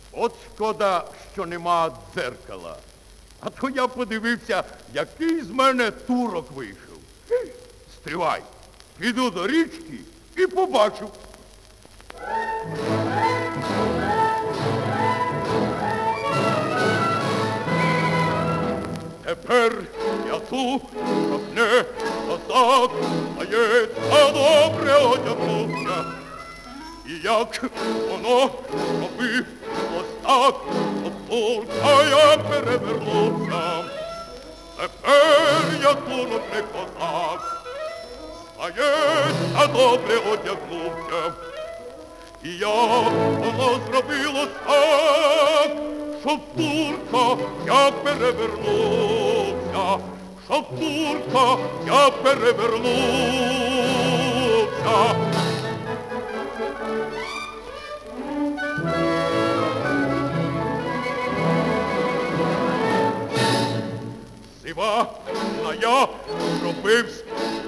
От шкода, що нема дзеркала. А то я подивився, який з мене турок вийшов. Стривай, піду до річки і побачу. Тепер я тут, щоб не козак, здається, добре одягнувся. І як воно робив ось так, от турка я перевернувся. Тепер я турок не козак, здається, добре одягнувся. І як воно зробилось так, щоб турка я перевернувся, щоб турка я перевернувся. Сива на я зробився.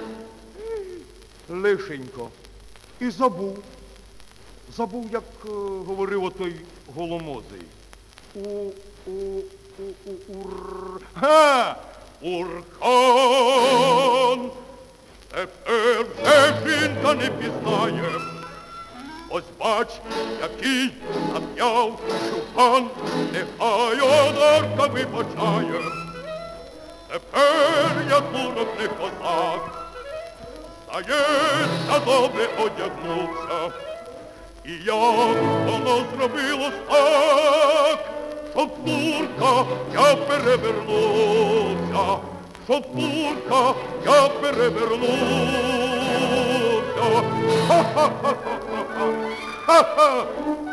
Лишенько. І забув. Забув, як говорив отой голомозий. Урхан! Тепер вже жінка не пізнає. Ось бач, який нап'яв шухан, нехай одарка вибачає. Тепер я турок не козак, здається, добре одягнувся. І як воно зробилось так, щоб турка я перевернувся, щоб турка я перевернувся. Ха-ха-ха-ха-ха-ха! Ха-ха!